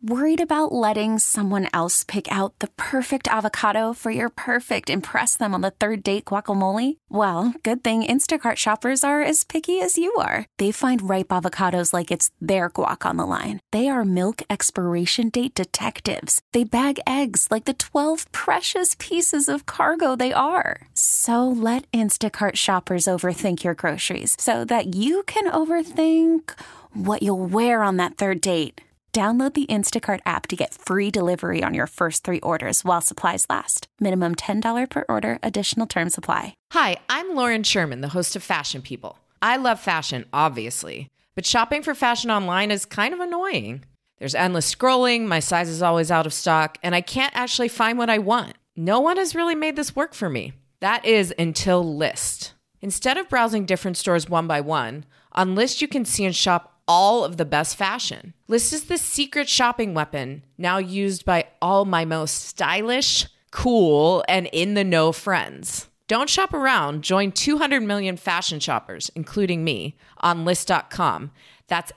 Worried about letting someone else pick out the perfect avocado for your perfect impress them on the third date guacamole? Well, good thing Instacart shoppers are as picky as you are. They find ripe avocados like it's their guac on the line. They are milk expiration date detectives. They bag eggs like the 12 precious pieces of cargo they are. So let Instacart shoppers overthink your groceries so that you can overthink what you'll wear on that third date. Download the Instacart app to get free delivery on your first 3 orders while supplies last. Minimum $10 per order. Additional terms apply. Hi, I'm Lauren Sherman, the host of Fashion People. I love fashion, obviously, but shopping for fashion online is kind of annoying. There's endless scrolling, my size is always out of stock, and I can't actually find what I want. No one has really made this work for me. That is until Lyst. Instead of browsing different stores one by one, on Lyst you can see and shop all of the best fashion. Lyst is the secret shopping weapon now used by all my most stylish, cool, and in-the-know friends. Don't shop around. Join 200 million fashion shoppers, including me, on Lyst.com. That's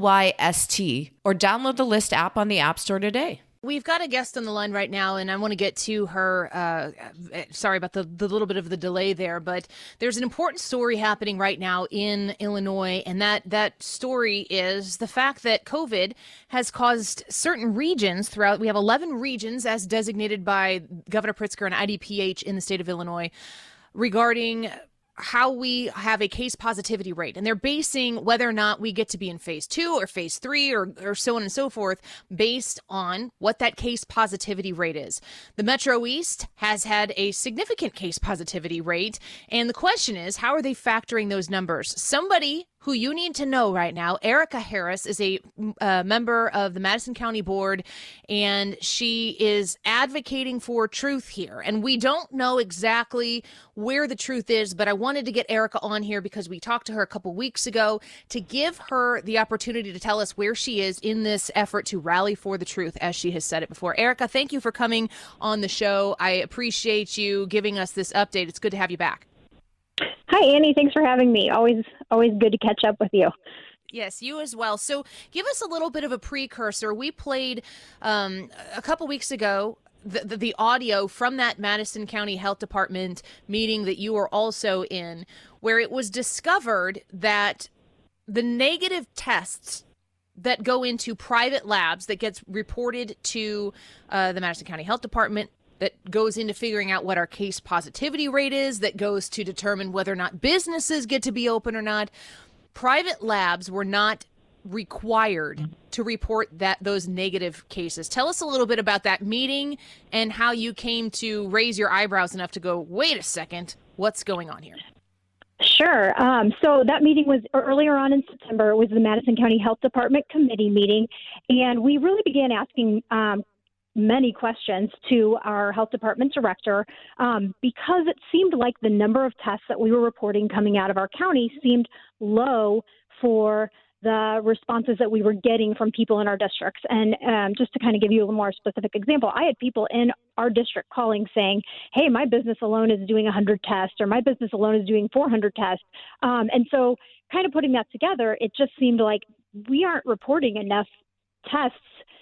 Lyst, or download the Lyst app on the App Store today. We've got a guest on the line right now, and I want to get to her. Sorry about the little bit of the delay there, but there's an important story happening right now in Illinois, and that story is the fact that COVID has caused certain regions throughout. We have 11 regions as designated by Governor Pritzker and IDPH in the state of Illinois regarding how we have a case positivity rate. And they're basing whether or not we get to be in phase 2 or phase 3 or so on and so forth based on what that case positivity rate is. The Metro East has had a significant case positivity rate. And the question is, how are they factoring those numbers? Somebody who you need to know right now, Erica Harris, is a member of the Madison County Board, and she is advocating for truth here. And we don't know exactly where the truth is, but I wanted to get Erica on here because we talked to her a couple weeks ago to give her the opportunity to tell us where she is in this effort to rally for the truth, as she has said it before. Erica, thank you for coming on the show. I appreciate you giving us this update. It's good to have you back. Hi, Annie. Thanks for having me. Always good to catch up with you. Yes, you as well. So give us a little bit of a precursor. We played a couple weeks ago the audio from that Madison County Health Department meeting that you were also in, where it was discovered that the negative tests that go into private labs that gets reported to the Madison County Health Department, that goes into figuring out what our case positivity rate is, that goes to determine whether or not businesses get to be open or not. Private labs were not required to report those negative cases. Tell us a little bit about that meeting and how you came to raise your eyebrows enough to go, wait a second, what's going on here? Sure. So that meeting was earlier on in September. It was the Madison County Health Department committee meeting, and we really began asking many questions to our health department director because it seemed like the number of tests that we were reporting coming out of our county seemed low for the responses that we were getting from people in our districts. And just to kind of give you a more specific example, I had people in our district calling saying, hey, my business alone is doing 100 tests, or my business alone is doing 400 tests. And so kind of putting that together, it just seemed like we aren't reporting enough tests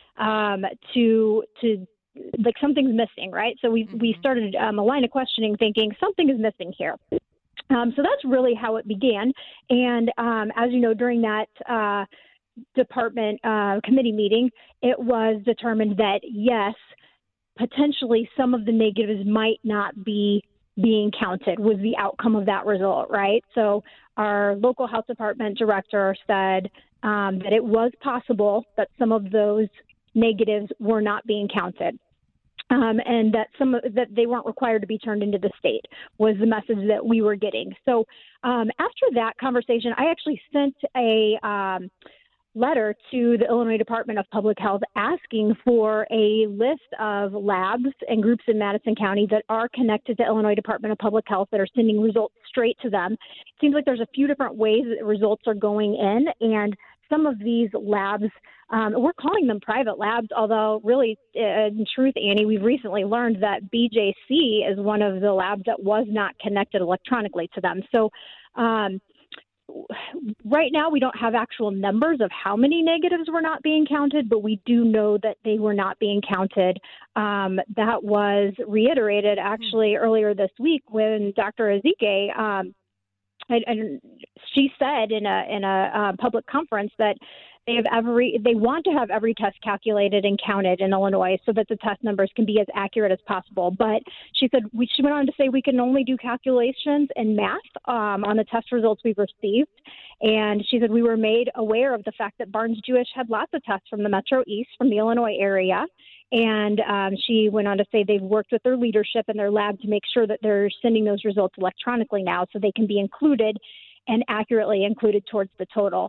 to like something's missing, right? So we started a line of questioning thinking something is missing here. So that's really how it began. And as you know, during that department committee meeting, it was determined that, yes, potentially some of the negatives might not be being counted was the outcome of that result, right? So our local health department director said that it was possible that some of those negatives were not being counted. And that that they weren't required to be turned into the state was the message that we were getting. So after that conversation, I actually sent a letter to the Illinois Department of Public Health asking for a list of labs and groups in Madison County that are connected to Illinois Department of Public Health that are sending results straight to them. It seems like there's a few different ways that results are going in, and some of these labs, we're calling them private labs, although really, in truth, Annie, we've recently learned that BJC is one of the labs that was not connected electronically to them. So right now we don't have actual numbers of how many negatives were not being counted, but we do know that they were not being counted. That was reiterated actually earlier this week when Dr. Ezike, and she said in a public conference that they want to have every test calculated and counted in Illinois so that the test numbers can be as accurate as possible. But she said she went on to say we can only do calculations and math on the test results we've received. And she said we were made aware of the fact that Barnes-Jewish had lots of tests from the Metro East, from the Illinois area. And she went on to say they've worked with their leadership and their lab to make sure that they're sending those results electronically now so they can be included and accurately included towards the total.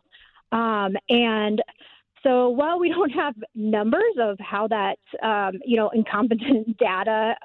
And so while we don't have numbers of how that, incompetent data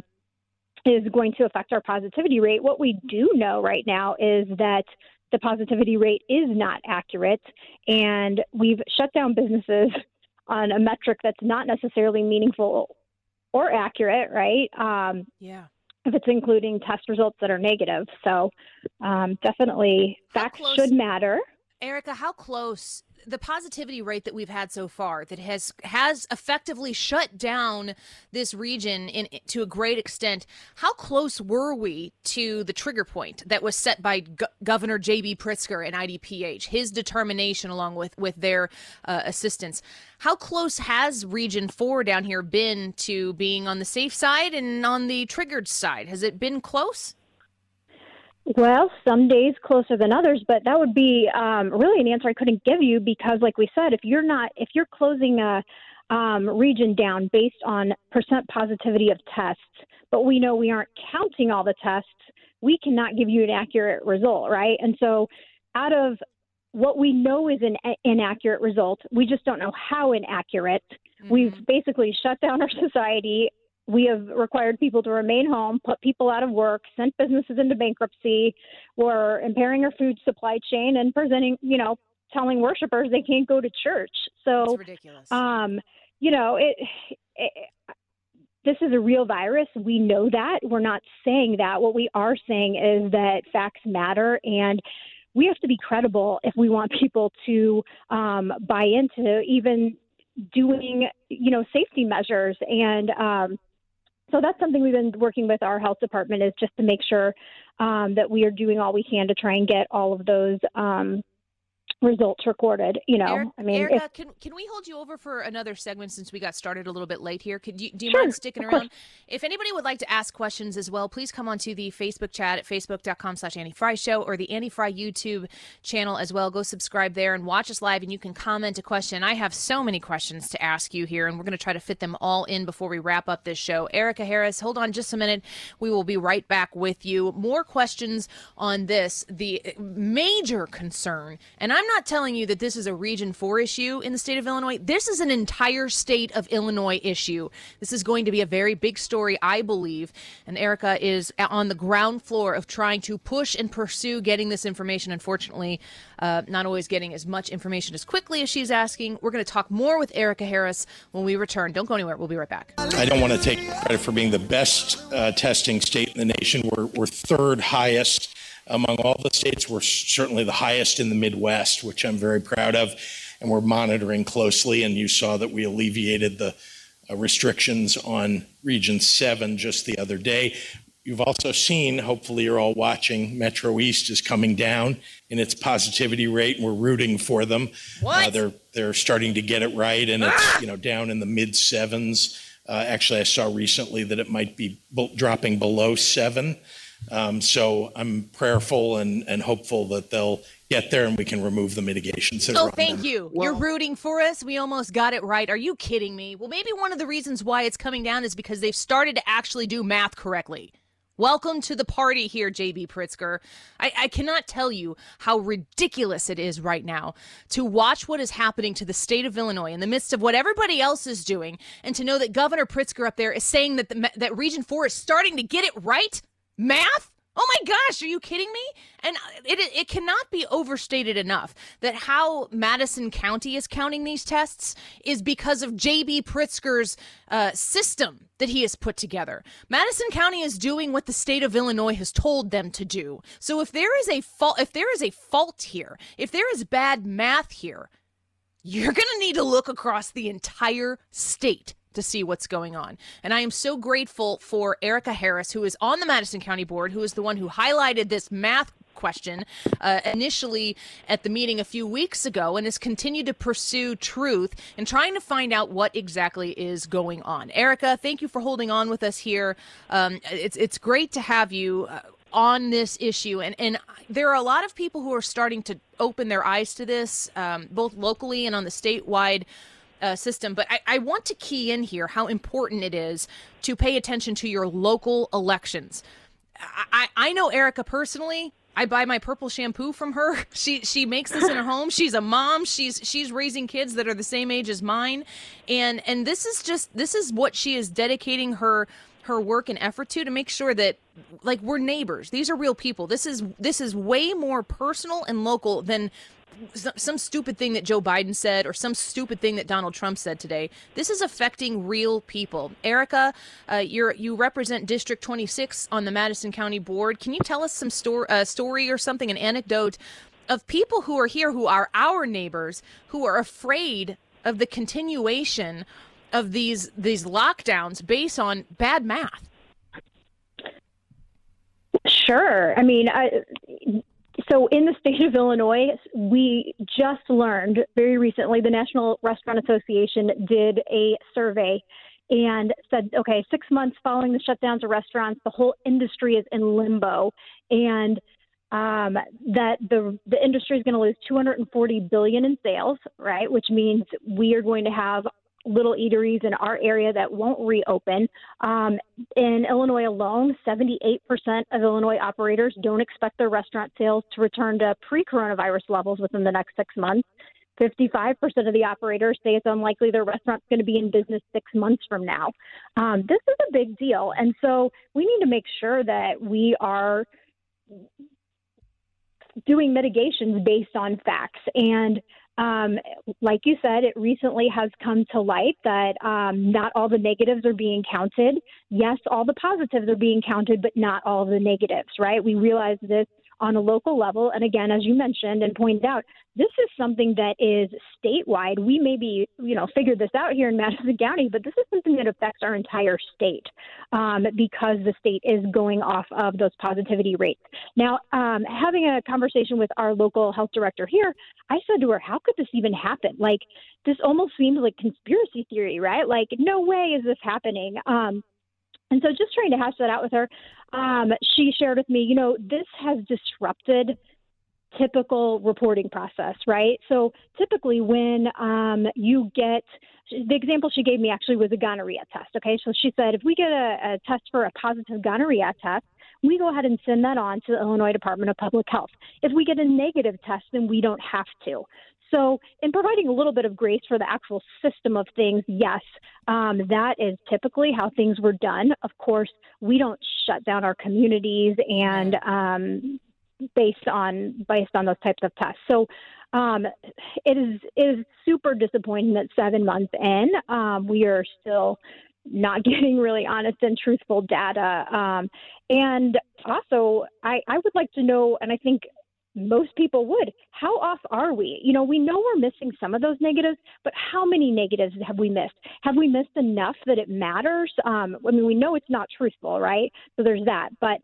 is going to affect our positivity rate, what we do know right now is that the positivity rate is not accurate, and we've shut down businesses on a metric that's not necessarily meaningful or accurate, right? If it's including test results that are negative. So definitely facts should matter. Erica, how close the positivity rate that we've had so far that has effectively shut down this region to a great extent, how close were we to the trigger point that was set by Governor J.B. Pritzker and IDPH, his determination along with their assistance? How close has Region 4 down here been to being on the safe side and on the triggered side? Has it been close? Well, some days closer than others, but that would be really an answer I couldn't give you because, like we said, if you're closing a region down based on percent positivity of tests, but we know we aren't counting all the tests, we cannot give you an accurate result, right? And so out of what we know is an inaccurate result, we just don't know how inaccurate. Mm-hmm. We've basically shut down our society. We have required people to remain home, put people out of work, sent businesses into bankruptcy. We're impairing our food supply chain and telling worshipers they can't go to church. So it's ridiculous. This is a real virus. We know that. We're not saying that. What we are saying is that facts matter, and we have to be credible if we want people to buy into even doing, safety measures. And so that's something we've been working with our health department, is just to make sure that we are doing all we can to try and get all of those results recorded. Erica, can we hold you over for another segment since we got started a little bit late here? Do you Sure, mind sticking around? If anybody would like to ask questions as well, please come onto the Facebook chat at facebook.com/Annie Frey Show or the Annie Frey YouTube channel as well. Go subscribe there and watch us live, and you can comment a question. I have so many questions to ask you here, and we're going to try to fit them all in before we wrap up this show. Erica Harris, hold on just a minute. We will be right back with you. More questions on this, the major concern, and I'm not telling you that this is a Region 4 issue in the state of Illinois. This is an entire state of Illinois issue. This is going to be a very big story, I believe. And Erica is on the ground floor of trying to push and pursue getting this information. Unfortunately, not always getting as much information as quickly as she's asking. We're going to talk more with Erica Harris when we return. Don't go anywhere. We'll be right back. I don't want to take credit for being the best testing state in the nation. We're third highest among all the states. We're certainly the highest in the Midwest, which I'm very proud of, and we're monitoring closely. And you saw that we alleviated the restrictions on Region 7 just the other day. You've also seen, hopefully you're all watching, Metro East is coming down in its positivity rate, and we're rooting for them. What? They're starting to get it right, and it's down in the mid 7s. Actually, I saw recently that it might be dropping below 7. So I'm prayerful and hopeful that they'll get there and we can remove the mitigations. Oh, thank you. You're rooting for us. We almost got it right. Are you kidding me? Well, maybe one of the reasons why it's coming down is because they've started to actually do math correctly. Welcome to the party here, J.B. Pritzker. I cannot tell you how ridiculous it is right now to watch what is happening to the state of Illinois in the midst of what everybody else is doing, and to know that Governor Pritzker up there is saying that that Region 4 is starting to get it right. Math? Oh my gosh, are you kidding me? And it cannot be overstated enough that how Madison County is counting these tests is because of J.B. Pritzker's system that he has put together. Madison County is doing what the state of Illinois has told them to do. So if there is a fault here, if there is bad math here, you're going to need to look across the entire state to see what's going on. And I am so grateful for Erica Harris, who is on the Madison County Board, who is the one who highlighted this math question initially at the meeting a few weeks ago and has continued to pursue truth and trying to find out what exactly is going on. Erica, thank you for holding on with us here. It's great to have you on this issue. And there are a lot of people who are starting to open their eyes to this, both locally and on the statewide system. But I want to key in here how important it is to pay attention to your local elections. I know Erica personally. I buy my purple shampoo from her. She makes this in her home. She's a mom. She's raising kids that are the same age as mine. And this is what she is dedicating her work and effort to make sure that, like, we're neighbors. These are real people. This is way more personal and local than some stupid thing that Joe Biden said or some stupid thing that Donald Trump said today. This is affecting real people. Erica, you represent District 26 on the Madison County Board. Can you tell us some story or something, an anecdote of people who are here, who are our neighbors, who are afraid of the continuation of these lockdowns based on bad math? Sure. I mean, so in the state of Illinois, we just learned very recently, the National Restaurant Association did a survey and said, okay, 6 months following the shutdowns of restaurants, the whole industry is in limbo, and that the industry is going to lose $240 billion in sales, right? Which means we are going to have little eateries in our area that won't reopen. In Illinois alone, 78% of Illinois operators don't expect their restaurant sales to return to pre-coronavirus levels within the next 6 months. 55% of the operators say it's unlikely their restaurant's going to be in business 6 months from now. This is a big deal. And so we need to make sure that we are doing mitigations based on facts. And like you said, it recently has come to light that not all the negatives are being counted. Yes, all the positives are being counted, but not all the negatives, right? We realize this on a local level. And again, as you mentioned and pointed out, this is something that is statewide. We maybe, figured this out here in Madison County, but this is something that affects our entire state because the state is going off of those positivity rates. Now, having a conversation with our local health director here, I said to her, how could this even happen? Like, this almost seems like conspiracy theory, right? Like, no way is this happening. And so just trying to hash that out with her, she shared with me, this has disrupted typical reporting process, right? So typically when you get, the example she gave me actually was a gonorrhea test, okay? So she said, if we get a test for a positive gonorrhea test, we go ahead and send that on to the Illinois Department of Public Health. If we get a negative test, then we don't have to. So in providing a little bit of grace for the actual system of things, yes, that is typically how things were done. Of course, we don't shut down our communities and based on those types of tests. So it is super disappointing that 7 months in, we are still not getting really honest and truthful data. And also, I would like to know, and I think most people would, how off are we? We know we're missing some of those negatives, but how many negatives have we missed? Have we missed enough that it matters? We know it's not truthful, right? So there's that. But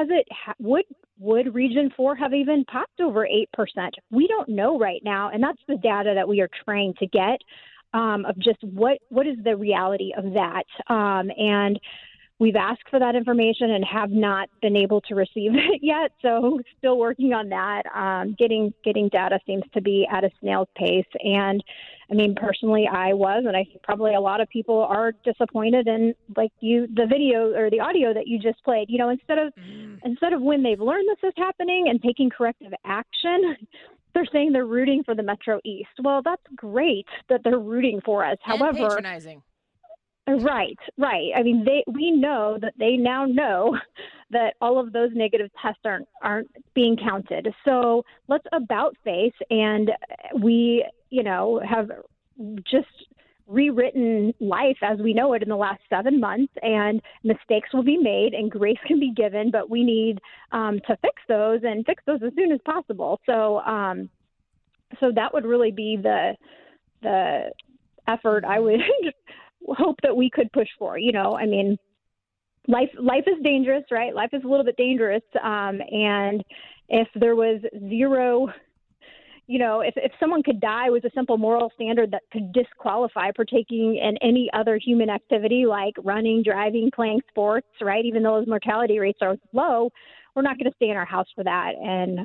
would Region 4 have even popped over 8%? We don't know right now, and that's the data that we are trying to get of just what is the reality of that. And we've asked for that information and have not been able to receive it yet. So still working on that. Getting data seems to be at a snail's pace. And personally, I was, and I think probably a lot of people are disappointed in the video or the audio that you just played, instead of when they've learned this is happening and taking corrective action, they're saying they're rooting for the Metro East. Well, that's great that they're rooting for us. And however, patronizing. Right. We know that they now know that all of those negative tests aren't being counted. So let's about face, and we, have just rewritten life as we know it in the last 7 months, and mistakes will be made and grace can be given, but we need to fix those as soon as possible. So that would really be the effort I would hope that we could push for. Life is dangerous, right? Life is a little bit dangerous. And if there was zero, if someone could die was a simple moral standard that could disqualify partaking in any other human activity like running, driving, playing sports, right? Even though those mortality rates are low, we're not going to stay in our house for that. And,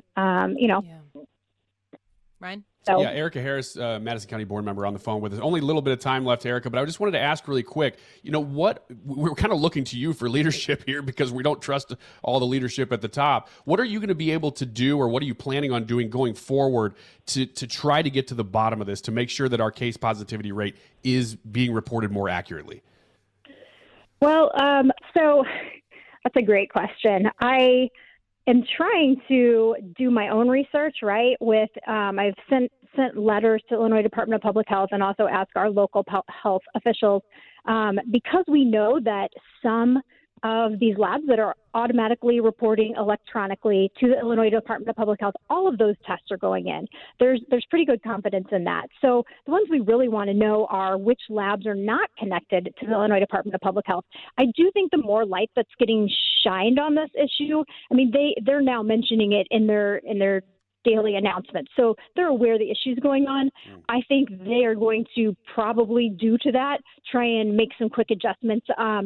Ryan? So. Yeah, Erica Harris, Madison County board member on the phone with us. Only a little bit of time left, Erica, but I just wanted to ask really quick, what we're kind of looking to you for leadership here because we don't trust all the leadership at the top. What are you going to be able to do, or what are you planning on doing going forward to try to get to the bottom of this, to make sure that our case positivity rate is being reported more accurately? Well, so that's a great question. I am trying to do my own research, right? I've sent letters to Illinois Department of Public Health and also asked our local health officials because we know that some of these labs that are automatically reporting electronically to the Illinois Department of Public Health, all of those tests are going in. There's pretty good confidence in that. So the ones we really want to know are which labs are not connected to the Illinois Department of Public Health. I do think the more light that's getting shined on this issue, they're now mentioning it in their daily announcements. So they're aware the issue's going on. I think they are going to probably, due to that, try and make some quick adjustments.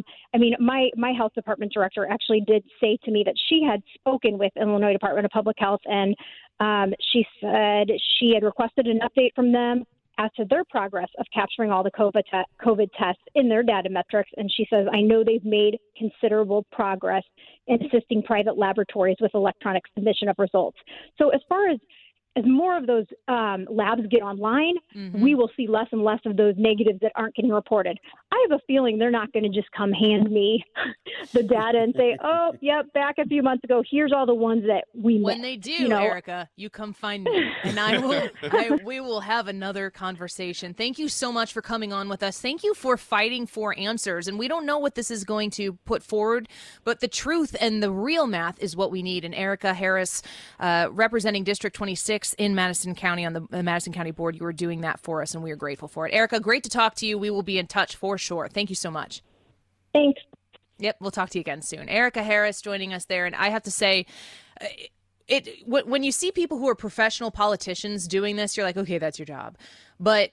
My health department director actually did say to me that she had spoken with Illinois Department of Public Health, and she said she had requested an update from them as to their progress of capturing all the COVID tests in their data metrics. And she says, I know they've made considerable progress in assisting private laboratories with electronic submission of results. So as far as more of those labs get online, we will see less and less of those negatives that aren't getting reported. I have a feeling they're not going to just come hand me the data and say, oh, yep, back a few months ago, here's all the ones that we missed. When they do, Erica, you come find me, and we will have another conversation. Thank you so much for coming on with us. Thank you for fighting for answers. And we don't know what this is going to put forward, but the truth and the real math is what we need. And Erica Harris, representing District 26, in Madison County on the Madison County Board, you were doing that for us, and we are grateful for it. Erica, great to talk to you. We will be in touch for sure. Thank you so much. Thanks. Yep, we'll talk to you again soon. Erica Harris joining us there, and I have to say, when you see people who are professional politicians doing this, you're like, okay, that's your job. But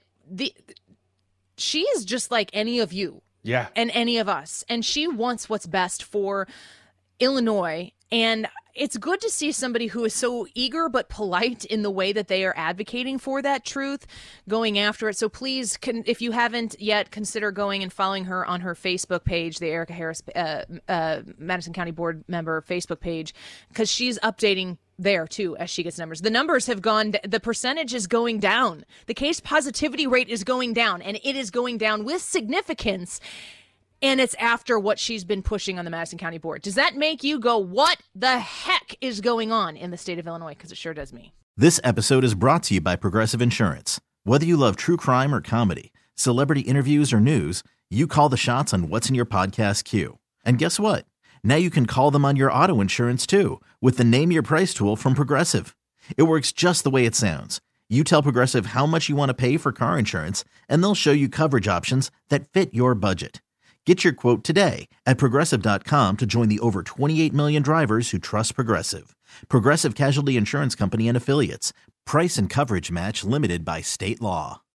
she is just like any of you, and any of us, and she wants what's best for Illinois. And it's good to see somebody who is so eager but polite in the way that they are advocating for that truth, going after it. So please, if you haven't yet, consider going and following her on her Facebook page, the Erica Harris, Madison County Board member Facebook page, because she's updating there too as she gets numbers. The numbers have gone, the percentage is going down. The case positivity rate is going down, and it is going down with significance. And it's after what she's been pushing on the Madison County Board. Does that make you go, what the heck is going on in the state of Illinois? Because it sure does me. This episode is brought to you by Progressive Insurance. Whether you love true crime or comedy, celebrity interviews or news, you call the shots on what's in your podcast queue. And guess what? Now you can call them on your auto insurance too with the Name Your Price tool from Progressive. It works just the way it sounds. You tell Progressive how much you want to pay for car insurance, and they'll show you coverage options that fit your budget. Get your quote today at Progressive.com to join the over 28 million drivers who trust Progressive. Progressive Casualty Insurance Company and Affiliates. Price and coverage match limited by state law.